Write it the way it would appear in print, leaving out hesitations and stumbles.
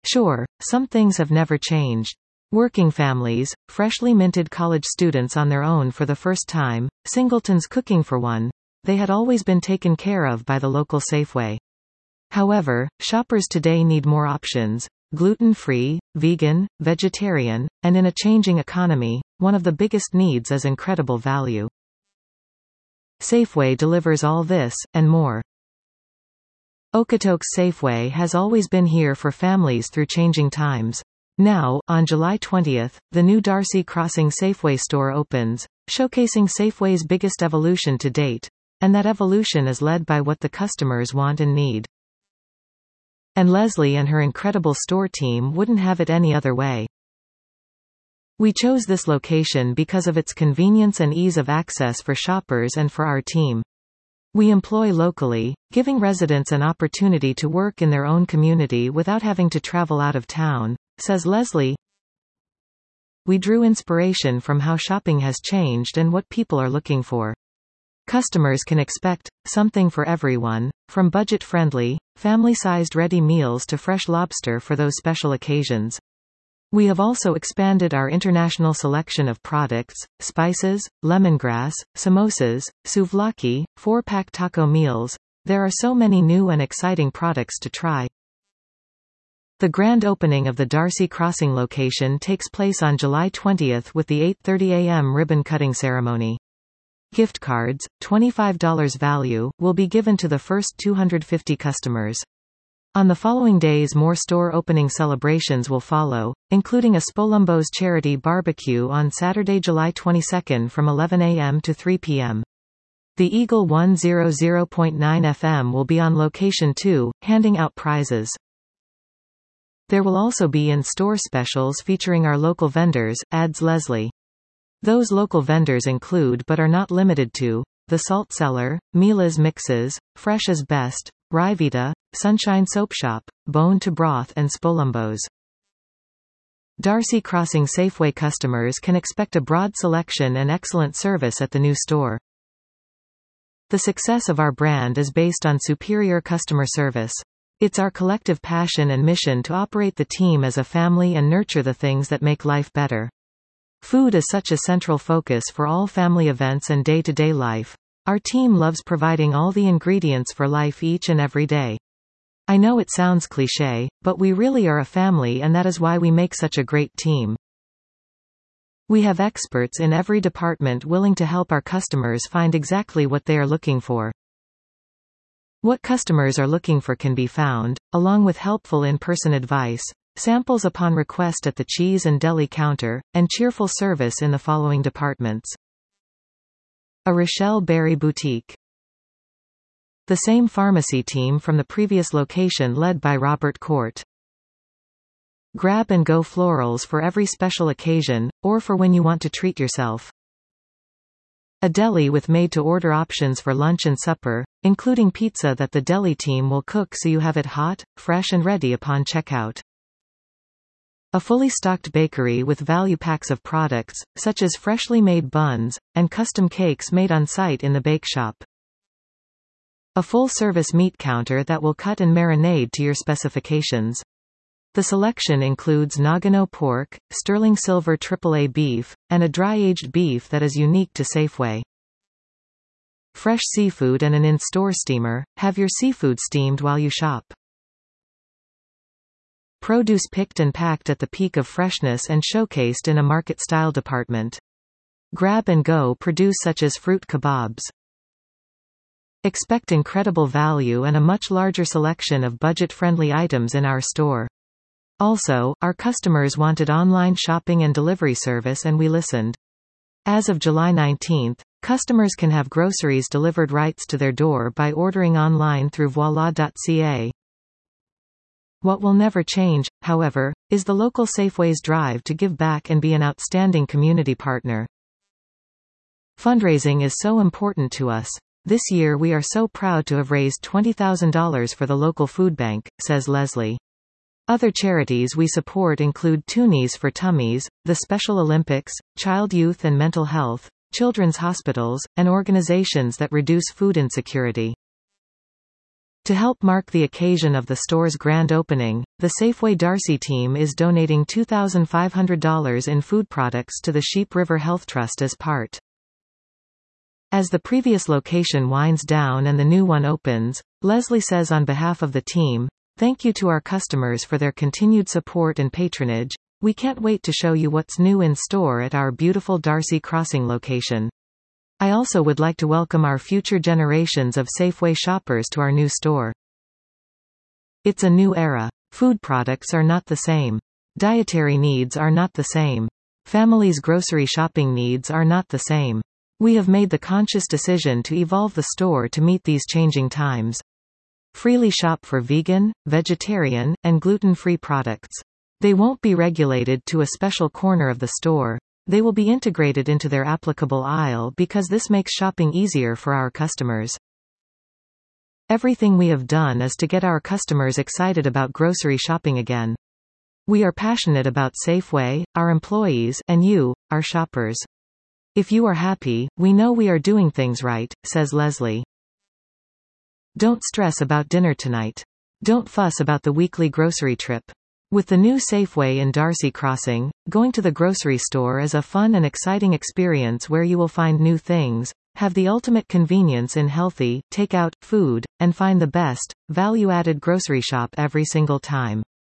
Sure, some things have never changed. Working families, freshly minted college students on their own for the first time, singletons cooking for one. They had always been taken care of by the local Safeway. However, shoppers today need more options. Gluten-free, vegan, vegetarian, and in a changing economy, one of the biggest needs is incredible value. Safeway delivers all this, and more. Okotoks Safeway has always been here for families through changing times. Now, on July 20th, the new Darcy Crossing Safeway store opens, showcasing Safeway's biggest evolution to date. And that evolution is led by what the customers want and need. And Leslie and her incredible store team wouldn't have it any other way. We chose this location because of its convenience and ease of access for shoppers and for our team. We employ locally, giving residents an opportunity to work in their own community without having to travel out of town, says Leslie. We drew inspiration from how shopping has changed and what people are looking for. Customers can expect something for everyone, from budget-friendly, family-sized ready meals to fresh lobster for those special occasions. We have also expanded our international selection of products, spices, lemongrass, samosas, souvlaki, 4-pack taco meals. There are so many new and exciting products to try. The grand opening of the Darcy Crossing location takes place on July 20th with the 8:30 a.m. ribbon-cutting ceremony. Gift cards, $25 value, will be given to the first 250 customers. On the following days more store opening celebrations will follow, including a Spolumbos charity barbecue on Saturday, July 22 from 11 a.m. to 3 p.m. The Eagle 100.9 FM will be on location too, handing out prizes. There will also be in-store specials featuring our local vendors, adds Leslie. Those local vendors include but are not limited to, The Salt Cellar, Mila's Mixes, Fresh as Best, Ryvita, Sunshine Soap Shop, Bone to Broth and Spolumbos. Darcy Crossing Safeway customers can expect a broad selection and excellent service at the new store. The success of our brand is based on superior customer service. It's our collective passion and mission to operate the team as a family and nurture the things that make life better. Food is such a central focus for all family events and day-to-day life. Our team loves providing all the ingredients for life each and every day. I know it sounds cliché, but we really are a family and that is why we make such a great team. We have experts in every department willing to help our customers find exactly what they are looking for. What customers are looking for can be found, along with helpful in-person advice, samples upon request at the cheese and deli counter, and cheerful service in the following departments. A Rochelle Berry Boutique. The same pharmacy team from the previous location led by Robert Court. Grab and go florals for every special occasion, or for when you want to treat yourself. A deli with made-to-order options for lunch and supper, including pizza that the deli team will cook so you have it hot, fresh and ready upon checkout. A fully stocked bakery with value packs of products, such as freshly made buns, and custom cakes made on site in the bake shop. A full-service meat counter that will cut and marinade to your specifications. The selection includes Nagano pork, sterling silver AAA beef, and a dry-aged beef that is unique to Safeway. Fresh seafood and an in-store steamer. Have your seafood steamed while you shop. Produce picked and packed at the peak of freshness and showcased in a market-style department. Grab and go produce such as fruit kebabs. Expect incredible value and a much larger selection of budget-friendly items in our store. Also, our customers wanted online shopping and delivery service and we listened. As of July 19, customers can have groceries delivered right to their door by ordering online through voila.ca. What will never change, however, is the local Safeway's drive to give back and be an outstanding community partner. Fundraising is so important to us. This year we are so proud to have raised $20,000 for the local food bank, says Leslie. Other charities we support include Toonies for Tummies, the Special Olympics, Child Youth and Mental Health, children's hospitals, and organizations that reduce food insecurity. To help mark the occasion of the store's grand opening, the Safeway Darcy team is donating $2,500 in food products to the Sheep River Health Trust as part. As the previous location winds down and the new one opens, Leslie says on behalf of the team, "Thank you to our customers for their continued support and patronage. We can't wait to show you what's new in store at our beautiful Darcy Crossing location. I also would like to welcome our future generations of Safeway shoppers to our new store. It's a new era. Food products are not the same. Dietary needs are not the same. Families' grocery shopping needs are not the same. We have made the conscious decision to evolve the store to meet these changing times. Freely shop for vegan, vegetarian, and gluten-free products. They won't be regulated to a special corner of the store. They will be integrated into their applicable aisle because this makes shopping easier for our customers. Everything we have done is to get our customers excited about grocery shopping again. We are passionate about Safeway, our employees, and you, our shoppers. If you are happy, we know we are doing things right," says Leslie. Don't stress about dinner tonight. Don't fuss about the weekly grocery trip. With the new Safeway in Darcy Crossing, going to the grocery store is a fun and exciting experience where you will find new things, have the ultimate convenience in healthy, take-out food, and find the best, value-added grocery shop every single time.